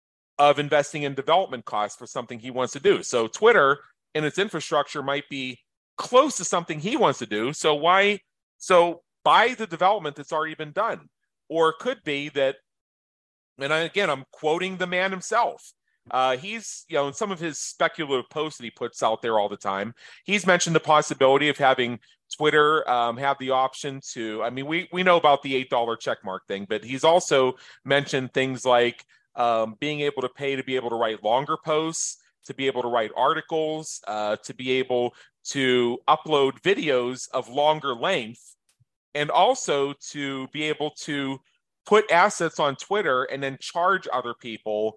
of investing in development costs for something he wants to do? So Twitter and its infrastructure might be close to something he wants to do. So why, so buy the development that's already been done. Or it could be that, and I, again, I'm quoting the man himself. Uh, he's, you know, in some of his speculative posts that he puts out there all the time, he's mentioned the possibility of having Twitter um, have the option to, I mean, we we know about the eight dollar checkmark thing, but he's also mentioned things like um, being able to pay to be able to write longer posts, to be able to write articles, uh, to be able to upload videos of longer length, and also to be able to put assets on Twitter and then charge other people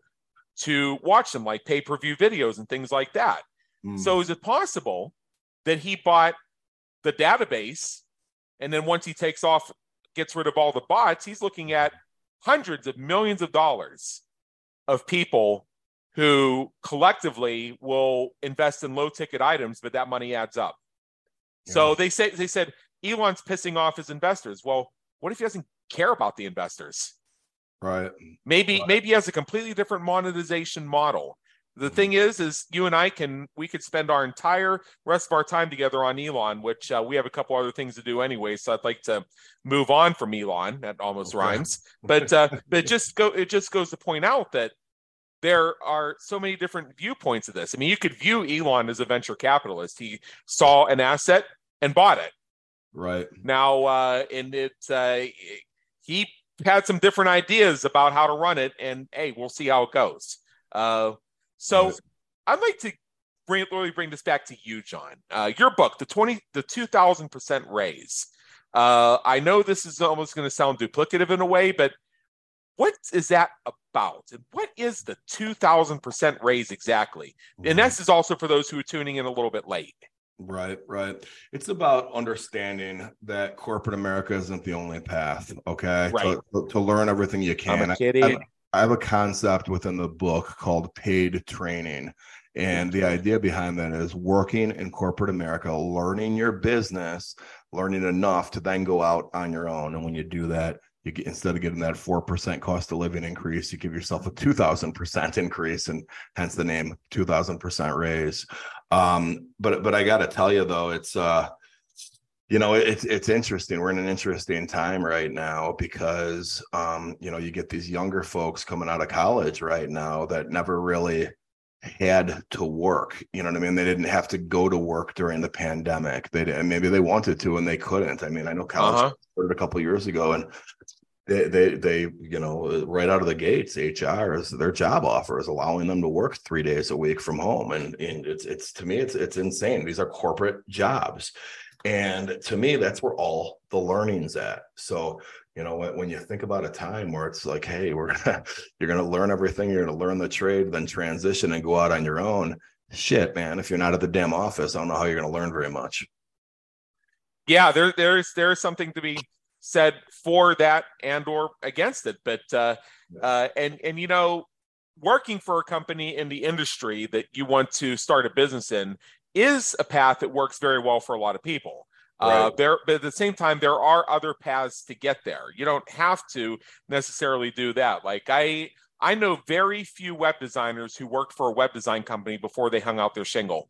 to watch them, like pay-per-view videos and things like that. Mm. So is it possible that he bought the database, and then once he takes off, gets rid of all the bots, he's looking at hundreds of millions of dollars of people who collectively will invest in low-ticket items, but that money adds up. Yeah. So they say they said Elon's pissing off his investors. Well, what if he doesn't care about the investors? Right. Maybe right. maybe he has a completely different monetization model. The thing is, is you and I can, we could spend our entire rest of our time together on Elon, which uh, we have a couple other things to do anyway. So I'd like to move on from Elon. That almost okay. rhymes, but uh, but it just go it just goes to point out that there are so many different viewpoints of this. I mean, you could view Elon as a venture capitalist. He saw an asset and bought it. Right. Now, uh, and it uh, he had some different ideas about how to run it, and hey, we'll see how it goes. Uh, so yes. I'd like to bring really bring this back to you, John. Uh, your book, the twenty, the two thousand percent raise. Uh, I know this is almost going to sound duplicative in a way, but what is that about? And what is the two thousand percent raise exactly? Mm-hmm. And this is also for those who are tuning in a little bit late. Right, right. It's about understanding that corporate America isn't the only path, okay? Right. To, to learn everything you can. I'm a kiddie. I, I have a concept within the book called paid training. And the idea behind that is working in corporate America, learning your business, learning enough to then go out on your own. And when you do that, you get, instead of getting that four percent cost of living increase, you give yourself a two thousand percent increase, and hence the name two thousand percent raise. Um, but, but I got to tell you though, it's, uh, you know, it's, it's interesting. We're in an interesting time right now because, um, you know, you get these younger folks coming out of college right now that never really had to work. You know what I mean? They didn't have to go to work during the pandemic. They didn't, maybe they wanted to and they couldn't. I mean, I know college uh-huh. started a couple of years ago, and they, they, they, you know, right out of the gates, H R is their job offer is allowing them to work three days a week from home. And, and it's, it's, to me, it's, it's insane. These are corporate jobs. And to me, that's where all the learning's at. So, you know, when, when you think about a time where it's like, hey, we're you're going to learn everything, you're going to learn the trade, then transition and go out on your own. Shit, man, if you're not at the damn office, I don't know how you're going to learn very much. Yeah, there, there's there's something to be said for that and or against it. But uh, uh, and and you know, working for a company in the industry that you want to start a business in is a path that works very well for a lot of people. Right. Uh, there, but at the same time, there are other paths to get there. You don't have to necessarily do that. Like I, I know very few web designers who worked for a web design company before they hung out their shingle.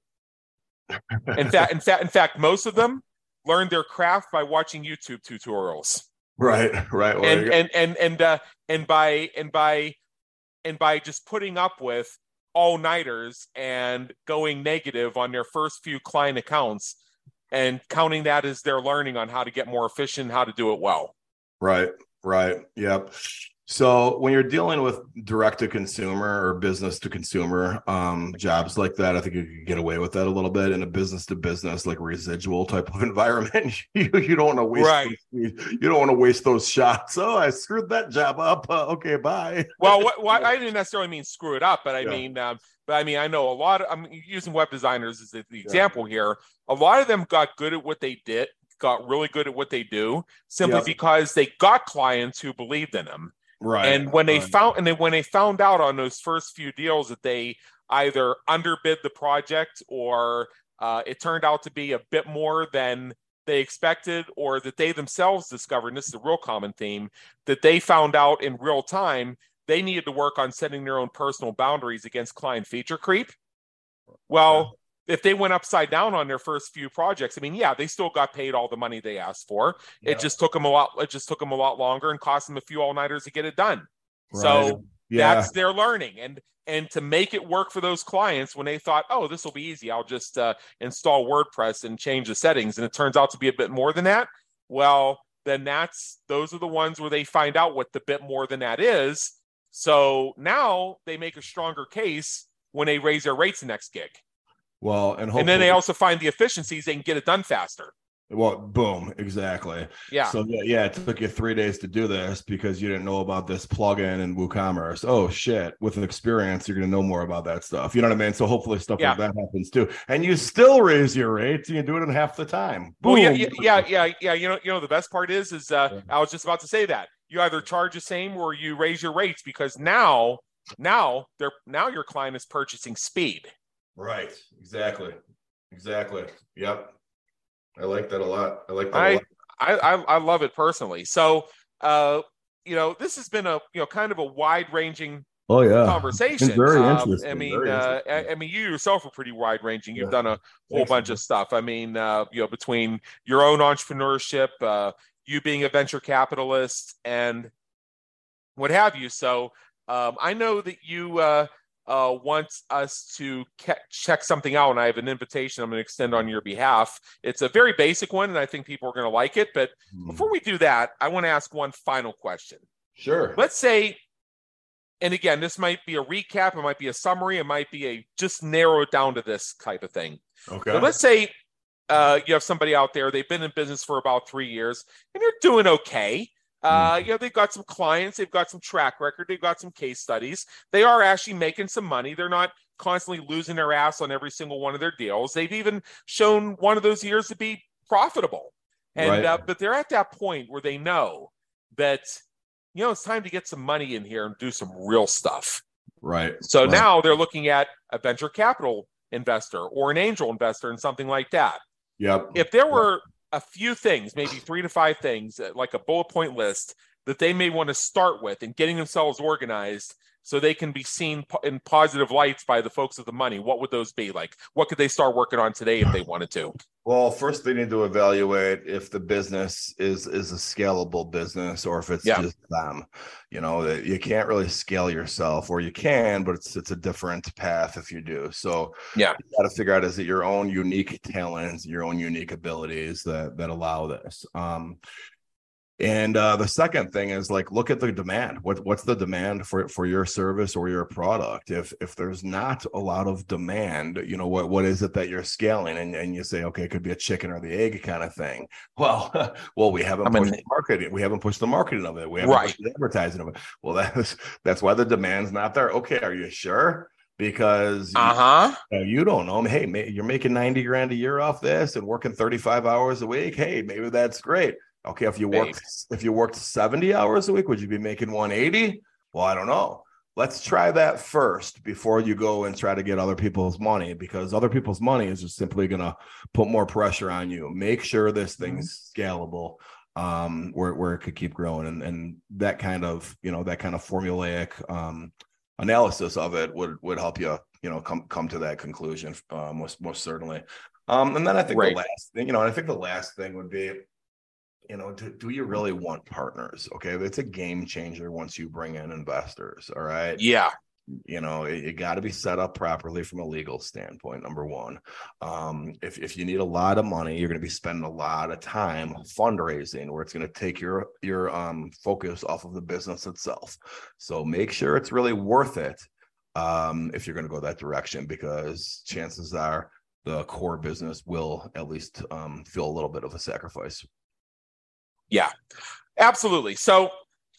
In fact, in fact, in fact, most of them learned their craft by watching YouTube tutorials. Right, right. Well, and, and and and uh, and by and by and by just putting up with all-nighters and going negative on their first few client accounts and counting that as their learning on how to get more efficient, how to do it well. Right, right. Yep. So when you're dealing with direct to consumer or business to consumer um, jobs like that, I think you can get away with that a little bit. In a business to business, like residual type of environment, you, you don't want to waste. Right. Those, you don't want to waste those shots. Oh, I screwed that job up. Uh, okay, bye. Well, what, what, I didn't necessarily mean screw it up, but I yeah. mean, um, but I mean, I know a lot of. I'm using web designers as the, the example yeah. here. A lot of them got good at what they did, got really good at what they do, simply yep. because they got clients who believed in them. Right. And when they right. found and then when they found out on those first few deals that they either underbid the project or uh, it turned out to be a bit more than they expected, or that they themselves discovered, and this is a real common theme, that they found out in real time they needed to work on setting their own personal boundaries against client feature creep. Well, if they went upside down on their first few projects, I mean, yeah, they still got paid all the money they asked for. Yeah. It just took them a lot. It just took them a lot longer and cost them a few all-nighters to get it done. Right. So yeah. that's their learning. And and to make it work for those clients when they thought, oh, this will be easy, I'll just uh, install WordPress and change the settings, and it turns out to be a bit more than that. Well, then that's those are the ones where they find out what the bit more than that is. So now they make a stronger case when they raise their rates the next gig. Well, and, and then they also find the efficiencies, they can get it done faster. Well, boom, exactly. Yeah. So yeah, yeah, it took you three days to do this because you didn't know about this plugin in WooCommerce. Oh shit! With an experience, you're gonna know more about that stuff. You know what I mean? So hopefully stuff yeah. like that happens too, and you still raise your rates. You can do it in half the time. Boom. Well, yeah, yeah, yeah, yeah, yeah. You know, you know, the best part is, is uh, yeah. I was just about to say that you either charge the same or you raise your rates, because now, now they're now your client is purchasing speed. Right. Exactly. Exactly. Yep. I like that a lot. I like that I, a lot. I, I, I love it personally. So, uh, you know, this has been a, you know, kind of a wide ranging oh, yeah. conversation. It's very um, interesting. I mean, very uh, interesting. I, I mean, you yourself are pretty wide ranging. You've yeah. done a whole Thanks, bunch man. of stuff. I mean, uh, you know, between your own entrepreneurship, uh, you being a venture capitalist and what have you. So um, I know that you, uh, Uh, wants us to ke- check something out, and I have an invitation I'm going to extend on your behalf. It's a very basic one, and I think people are going to like it. But mm. before we do that, I want to ask one final question. Sure. Let's say, and again, this might be a recap, it might be a summary, it might be a just narrow it down to this type of thing. Okay. So let's say uh, you have somebody out there, they've been in business for about three years, and they're doing okay. Uh, you know, they've got some clients, they've got some track record, they've got some case studies. They are actually making some money. They're not constantly losing their ass on every single one of their deals. They've even shown one of those years to be profitable. And right. uh, but they're at that point where they know that, you know, it's time to get some money in here and do some real stuff. Right. So right. now they're looking at a venture capital investor or an angel investor and something like that. Yep. If there were a few things, maybe three to five things, like a bullet point list, that they may want to start with and getting themselves organized so they can be seen in positive lights by the folks with the money, what would those be? Like, what could they start working on today if they wanted to? Well, first they need to evaluate if the business is is a scalable business or if it's yeah. just them. You know, you can't really scale yourself, or you can, but it's it's a different path if you do. So yeah, you got to figure out, is it your own unique talents, your own unique abilities that that allow this? Um, And uh, the second thing is, like, look at the demand. What what's the demand for, for your service or your product? If if there's not a lot of demand, you know, what what is it that you're scaling? And and you say, okay, it could be a chicken or the egg kind of thing. Well, well, we haven't I mean, pushed the marketing. We haven't pushed the marketing of it. We haven't right. pushed the advertising of it. Well, that's that's why the demand's not there. Okay, are you sure? Because uh-huh. you, you don't know. Hey, you're making ninety grand a year off this and working thirty-five hours a week. Hey, maybe that's great. Okay, if you worked if you worked seventy hours a week, would you be making one eighty? Well, I don't know. Let's try that first before you go and try to get other people's money, because other people's money is just simply going to put more pressure on you. Make sure this thing's scalable, um, where where it could keep growing, and and that kind of you know that kind of formulaic um, analysis of it would would help you you know come come to that conclusion uh, most most certainly. Um, and then I think right. the last thing, you know, and I think the last thing would be, you know, do, do you really want partners? Okay. It's a game changer once you bring in investors. All right. Yeah. You know, it, it got to be set up properly from a legal standpoint. Number one, um, if, if you need a lot of money, you're going to be spending a lot of time fundraising, where it's going to take your, your um, focus off of the business itself. So make sure it's really worth it um, if you're going to go that direction, because chances are the core business will at least um, feel a little bit of a sacrifice. Yeah, absolutely. So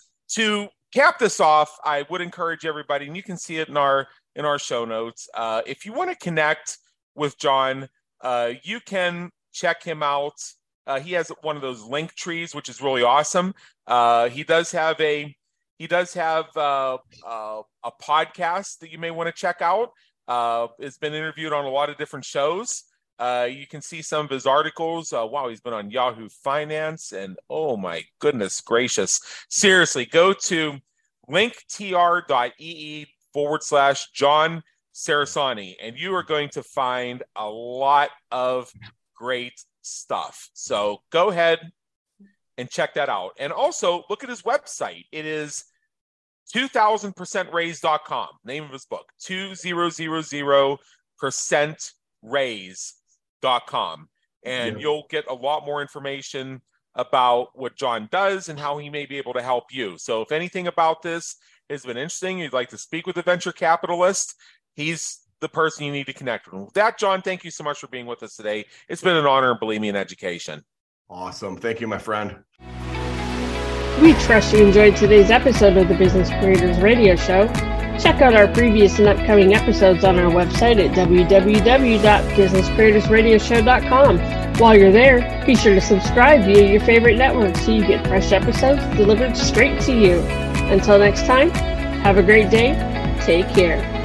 to cap this off, I would encourage everybody, and you can see it in our in our show notes. Uh, if you want to connect with John, uh, you can check him out. Uh, he has one of those link trees, which is really awesome. Uh, he does have a he does have uh, uh, a podcast that you may want to check out. Uh, it's been interviewed on a lot of different shows. Uh, you can see some of his articles. Uh, wow, he's been on Yahoo Finance, and oh my goodness gracious. Seriously, go to linktr.ee forward slash John Cerasani, and you are going to find a lot of great stuff. So go ahead and check that out. And also look at his website. It is two thousand percent raise dot com, name of his book, two thousand percent raise dot com, and yeah. you'll get a lot more information about what John does and how he may be able to help you. So if anything about this has been interesting, you'd like to speak with a venture capitalist, he's the person you need to connect with. With that, John, thank you so much for being with us today. It's been an honor, and believe me, in education. Awesome. Thank you, my friend. We trust you enjoyed today's episode of the Business Creators Radio Show. Check out our previous and upcoming episodes on our website at w w w dot business creators radio show dot com. While you're there, be sure to subscribe via your favorite network so you get fresh episodes delivered straight to you. Until next time, have a great day. Take care.